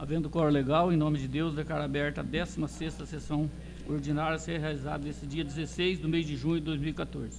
Havendo quórum legal, em nome de Deus, declaro aberta a 16ª sessão ordinária a ser realizada nesse dia 16 do mês de junho de 2014.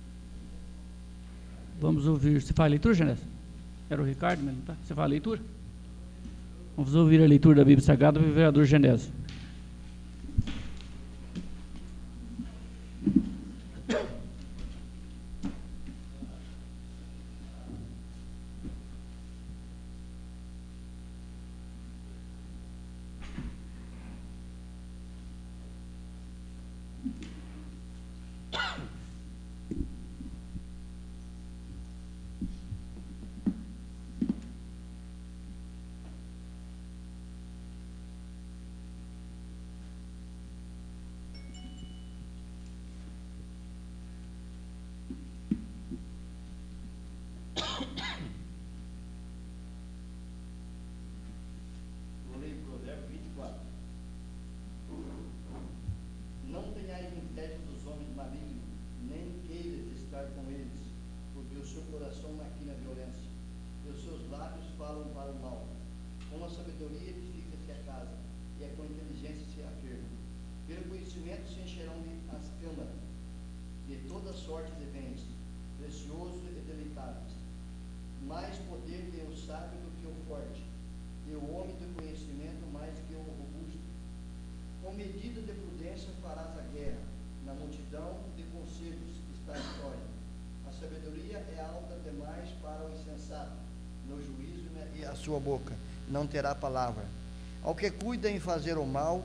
Vamos ouvir. Você faz a leitura, Genésio? Era o Ricardo mesmo, tá? Você faz a leitura? Vamos ouvir a leitura da Bíblia Sagrada do vereador Genésio. Sua boca não terá palavra. Ao que cuida em fazer o mal,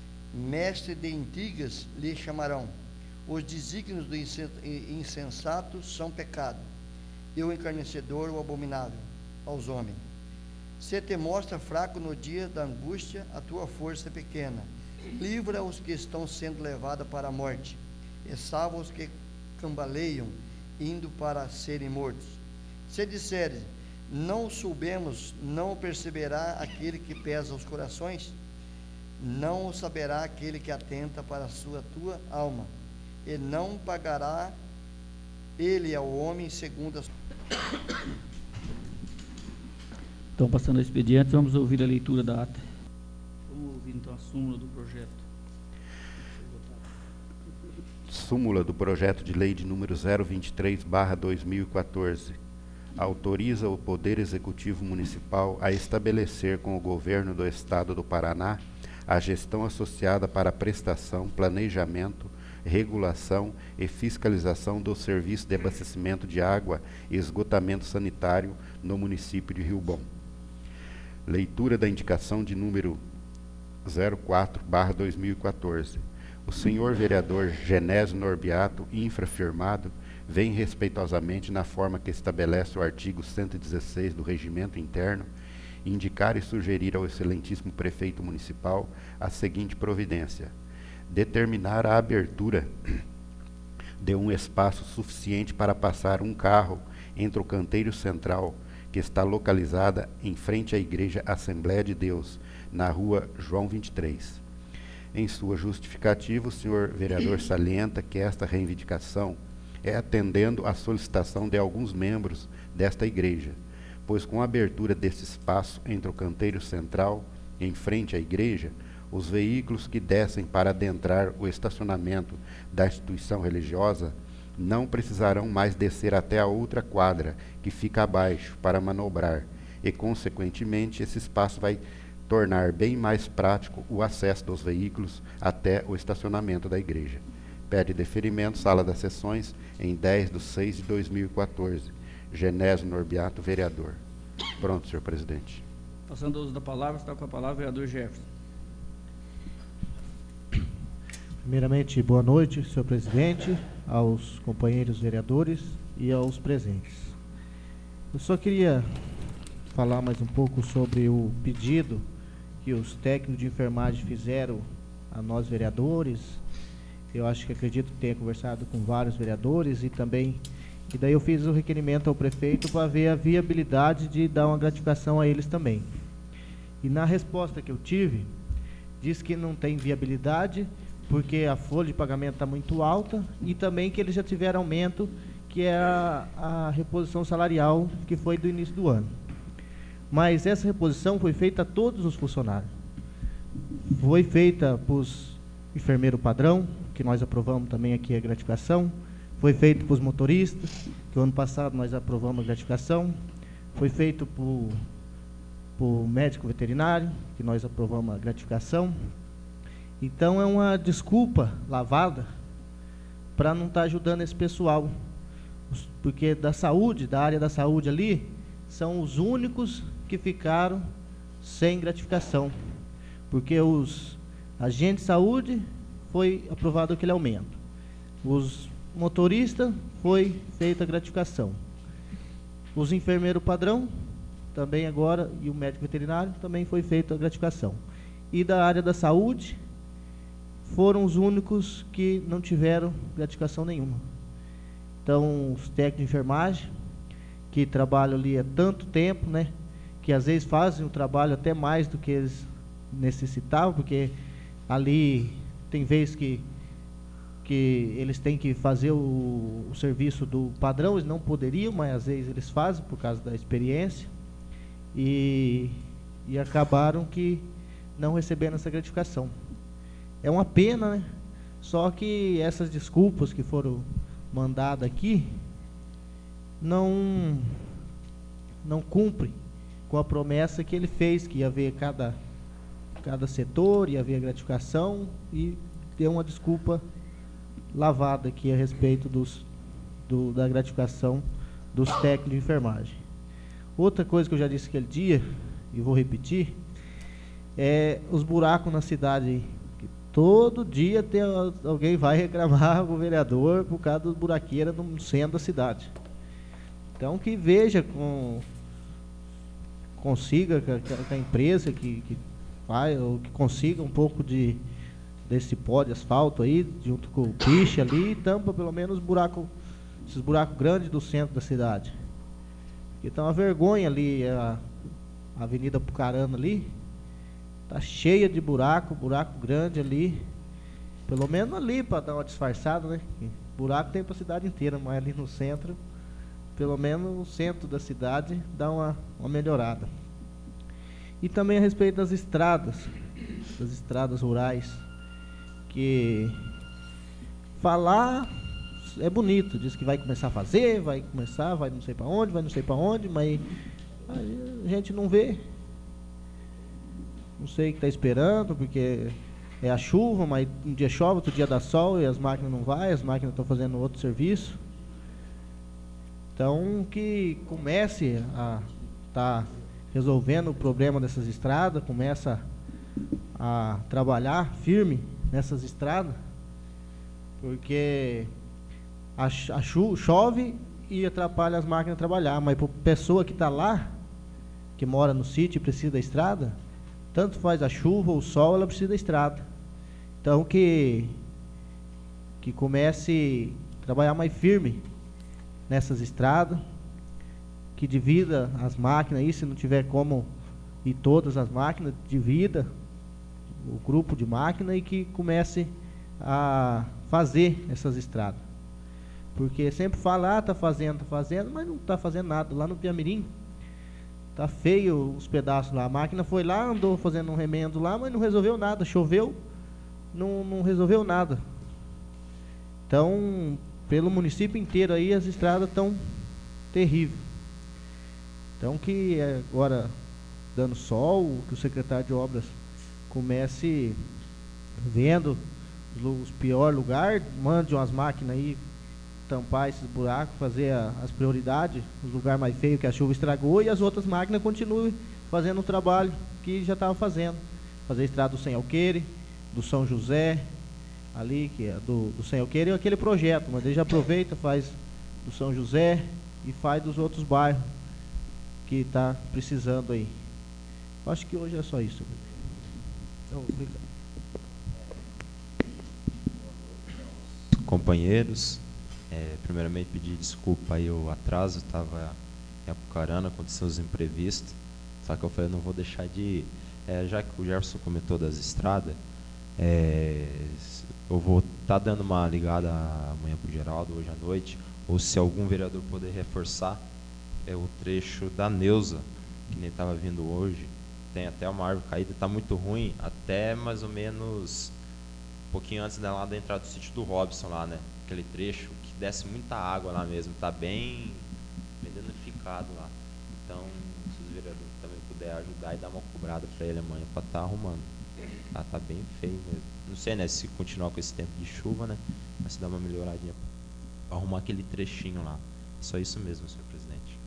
mestre de intrigas lhe chamarão. Os desígnios do insensato são pecado, e o encarnecedor o abominável aos homens. Se te mostra fraco no dia da angústia, a tua força é pequena. Livra os que estão sendo levados para a morte, e salva os que cambaleiam, indo para serem mortos. Se disseres, não soubemos, não perceberá aquele que pesa os corações, não o saberá aquele que atenta para a tua alma, e não pagará ele ao homem segundo a sua. Então, passando ao expediente, vamos ouvir a leitura da ata. Vamos ouvir então a súmula do projeto. Súmula do projeto de lei de número 023/2014. Autoriza o Poder Executivo Municipal a estabelecer com o Governo do Estado do Paraná a gestão associada para a prestação, planejamento, regulação e fiscalização do serviço de abastecimento de água e esgotamento sanitário no município de Rio Bom. Leitura da indicação de número 04/2014. O senhor vereador Genésio Norbiato, infrafirmado, vem respeitosamente, na forma que estabelece o artigo 116 do Regimento Interno, indicar e sugerir ao excelentíssimo prefeito municipal a seguinte providência: determinar a abertura de um espaço suficiente para passar um carro entre o canteiro central, que está localizada em frente à Igreja Assembleia de Deus, na rua João 23. Em sua justificativa, o senhor vereador salienta que esta reivindicação é atendendo à solicitação de alguns membros desta igreja, pois com a abertura desse espaço entre o canteiro central e em frente à igreja, os veículos que descem para adentrar o estacionamento da instituição religiosa não precisarão mais descer até a outra quadra, que fica abaixo, para manobrar, e, consequentemente, esse espaço vai tornar bem mais prático o acesso dos veículos até o estacionamento da igreja. Pede deferimento, sala das sessões, em 10/6/2014. Genésio Norbiato, vereador. Pronto, senhor presidente. Passando ao uso da palavra, está com a palavra o vereador Jefferson. Primeiramente, boa noite, senhor presidente, aos companheiros vereadores e aos presentes. Eu só queria falar mais um pouco sobre o pedido que os técnicos de enfermagem fizeram a nós vereadores. Eu acredito que tenha conversado com vários vereadores e daí eu fiz o requerimento ao prefeito para ver a viabilidade de dar uma gratificação a eles também. E na resposta que eu tive, diz que não tem viabilidade porque a folha de pagamento está muito alta e também que eles já tiveram aumento, que é a reposição salarial que foi do início do ano. mas essa reposição foi feita a todos os funcionários. Foi feita para os enfermeiros padrão, que nós aprovamos também aqui a gratificação. Foi feito para os motoristas, que o ano passado nós aprovamos a gratificação. Foi feito para o médico veterinário, que nós aprovamos a gratificação. Então é uma desculpa lavada para não estar ajudando esse pessoal. Porque da saúde, da área da saúde ali, são os únicos que ficaram sem gratificação. Porque os agentes de saúde foi aprovado aquele aumento. Os motoristas foi feita a gratificação. Os enfermeiros padrão também agora, e o médico veterinário também foi feita a gratificação. E da área da saúde foram os únicos que não tiveram gratificação nenhuma. Então, os técnicos de enfermagem, que trabalham ali há tanto tempo, né, que às vezes fazem o trabalho até mais do que eles necessitavam, porque ali tem vezes que eles têm que fazer o serviço do padrão, eles não poderiam, mas às vezes eles fazem por causa da experiência, e acabaram que não recebendo essa gratificação. É uma pena, né? Só que essas desculpas que foram mandadas aqui não cumprem com a promessa que ele fez, que ia haver cada setor, ia haver gratificação, e deu uma desculpa lavada aqui a respeito da gratificação dos técnicos de enfermagem. Outra coisa que eu já disse aquele dia, e vou repetir, é os buracos na cidade aí. Que todo dia alguém vai reclamar com o vereador por causa dos buraqueiras no centro da cidade. Então que veja, consiga que a empresa que faz, ou que consiga um pouco desse pó de asfalto aí, junto com o piche ali, e tampa pelo menos esses buracos grandes do centro da cidade. Porque tá uma vergonha ali, a Avenida Pucarana ali, tá cheia de buraco grande ali, pelo menos ali para dar uma disfarçada, né? Buraco tem para a cidade inteira, mas ali no centro, pelo menos no centro da cidade, dá uma melhorada. E também a respeito das estradas rurais, que falar é bonito, diz que vai começar a fazer, vai não sei para onde, mas a gente não vê. Não sei o que está esperando, porque é a chuva, mas um dia chove, outro dia dá sol e as máquinas não vai, as máquinas estão fazendo outro serviço. Então que comece a estar resolvendo o problema dessas estradas, começa a trabalhar firme nessas estradas, porque chove e atrapalha as máquinas a trabalhar, mas para a pessoa que está lá, que mora no sítio e precisa da estrada, tanto faz a chuva ou o sol, ela precisa da estrada. Então que comece a trabalhar mais firme nessas estradas, que divida as máquinas aí, se não tiver como ir todas as máquinas, divida o grupo de máquinas e que comece a fazer essas estradas. Porque sempre fala, tá fazendo, mas não está fazendo nada. Lá no Piamirim tá feio os pedaços lá. A máquina foi lá, andou fazendo um remendo lá, mas não resolveu nada. Choveu, não resolveu nada. Então, pelo município inteiro aí, as estradas estão terríveis. Então, que agora, dando sol, que o secretário de obras comece vendo os piores lugares, mande umas máquinas aí tampar esses buracos, fazer as prioridades, os lugares mais feios que a chuva estragou, e as outras máquinas continuem fazendo o trabalho que já estava fazendo. Fazer a estrada do Sem Alqueire, do São José, ali, que é do Sem Alqueire, é aquele projeto, mas ele já aproveita, faz do São José e faz dos outros bairros que está precisando aí. Acho que hoje é só isso. Então, obrigado. Companheiros, primeiramente pedir desculpa aí o atraso, estava em Apucarana, aconteceu os imprevistos, só que eu falei, não vou deixar de ir. Já que o Jefferson comentou das estradas, eu vou estar dando uma ligada amanhã para o Geraldo, hoje à noite, ou se algum vereador puder reforçar, o trecho da Neuza, que nem estava vindo hoje, tem até uma árvore caída, está muito ruim, até mais ou menos um pouquinho antes da entrada do sítio do Robson lá, né? Aquele trecho que desce muita água lá mesmo, está bem danificado lá. Então, se os vereadores também puderem ajudar e dar uma cobrada para ele amanhã para estar arrumando. Tá bem feio mesmo. Não sei, né, se continuar com esse tempo de chuva, né, mas se dar uma melhoradinha para arrumar aquele trechinho lá. Só isso mesmo, senhor presidente.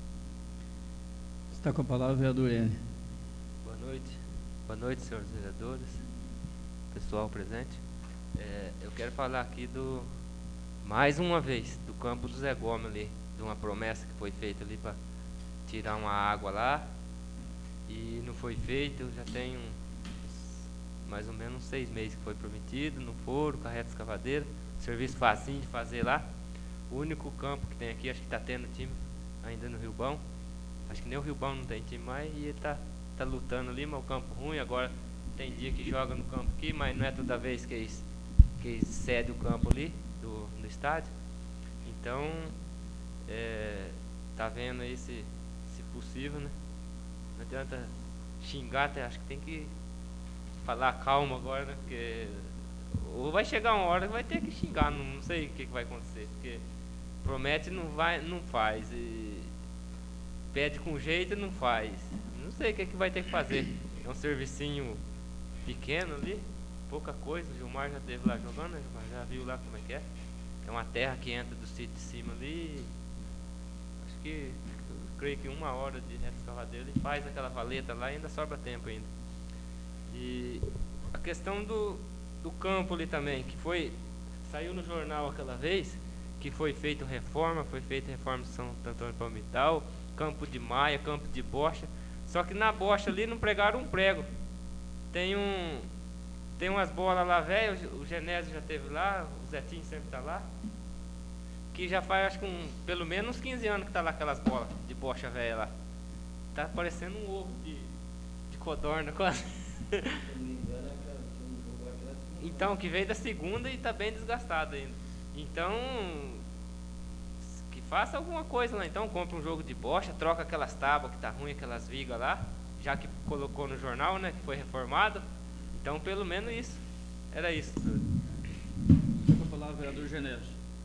Está com a palavra o vereador N. Boa noite, senhores vereadores, pessoal presente. Eu quero falar aqui mais uma vez, do campo do Zé Gomes ali, de uma promessa que foi feita ali para tirar uma água lá, e não foi feito. Já tem mais ou menos 6 meses que foi prometido, não foram, carreta escavadeira, serviço facinho de fazer lá. O único campo que tem aqui, acho que está tendo time ainda no Rio Bão, acho que nem o Rio Bão não tem time mais, e ele tá lutando ali, mas o campo ruim. Agora tem dia que joga no campo aqui, mas não é toda vez que eles cedem o campo ali no estádio. Então tá vendo aí se possível, né? Não adianta xingar, até acho que tem que falar calma agora, né? Porque ou vai chegar uma hora que vai ter que xingar, não sei o que vai acontecer, porque promete não faz, e pede com jeito e não faz. Não sei o que vai ter que fazer. É um servicinho pequeno ali, pouca coisa. O Gilmar já esteve lá jogando, né? Já viu lá como é que é. É uma terra que entra do sítio de cima ali. Acho que, creio que 1 hora de reta escavadeira ele faz aquela valeta lá e ainda sobra tempo ainda. E a questão do campo ali também, que saiu no jornal aquela vez, que foi feita reforma de São Antônio Palmital, campo de maia, campo de bocha. Só que na bocha ali não pregaram um prego. Tem umas bolas lá velhas, o Genésio já esteve lá, o Zetinho sempre está lá, que já faz, acho que pelo menos uns 15 anos que está lá aquelas bolas de bocha velha lá. Tá parecendo um ovo de codorna quase. Então, que veio da segunda e está bem desgastado ainda. Então, que faça alguma coisa lá. Então, compra um jogo de bocha, troca aquelas tábuas que tá ruim, aquelas vigas lá, já que colocou no jornal, né, que foi reformado. Então, pelo menos isso. Era isso. Vou falar o vereador Genésio.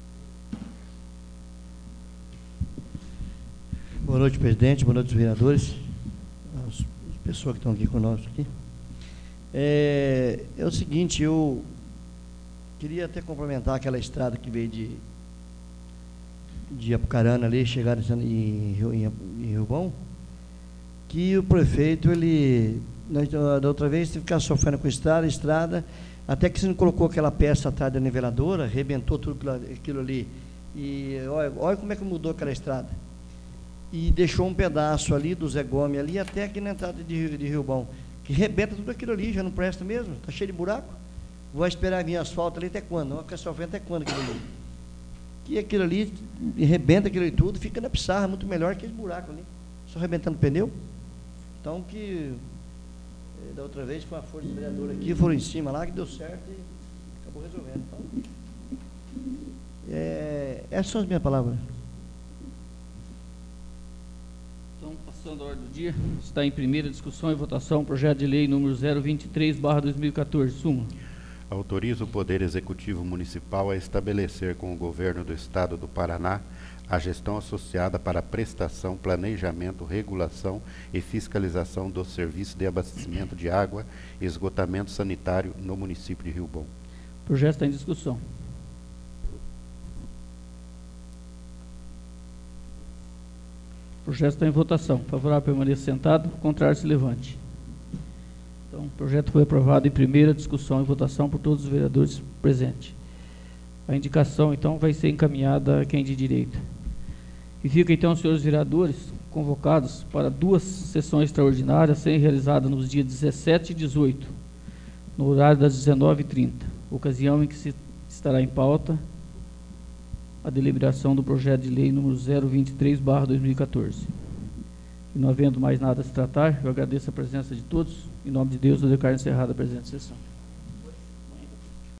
Boa noite, presidente. Boa noite, vereadores. As pessoas que estão aqui conosco aqui. É o seguinte, eu queria até complementar aquela estrada que veio de Apucarana ali, chegar em Rio Bom, que o prefeito, da outra vez, teve que ficar sofrendo com estrada, até que você não colocou aquela peça atrás da niveladora, arrebentou tudo aquilo ali, e olha como é que mudou aquela estrada, e deixou um pedaço ali do Zé Gomes ali, até aqui na entrada de Rio Bom, que rebenta tudo aquilo ali, já não presta mesmo, está cheio de buraco. Vai esperar vir asfalto ali até quando? Não vai ficar sofrendo até quando aquilo ali? Que aquilo ali, rebenta aquilo ali tudo, fica na pissarra, muito melhor que esse buraco ali, só rebentando pneu. Então, que da outra vez com a força do vereador aqui, foram em cima lá, que deu certo e acabou resolvendo. Então, essas são as minhas palavras. Então, passando a ordem do dia, está em primeira discussão e votação o projeto de lei número 023/2014. Súmula. Autoriza o Poder Executivo Municipal a estabelecer com o Governo do Estado do Paraná a gestão associada para a prestação, planejamento, regulação e fiscalização dos serviços de abastecimento de água e esgotamento sanitário no município de Rio Bom. O projeto está em discussão. O projeto está em votação. Favorável, permaneça sentado. Contrário, se levante. Então, o projeto foi aprovado em primeira discussão e votação por todos os vereadores presentes. A indicação, então, vai ser encaminhada a quem de direito. E fica, então, os senhores vereadores convocados para 2 sessões extraordinárias, serem realizadas nos dias 17 e 18, no horário das 19h30, ocasião em que se estará em pauta a deliberação do projeto de lei número 023/2014. E não havendo mais nada a se tratar, eu agradeço a presença de todos. Em nome de Deus, eu declaro encerrada a presente sessão.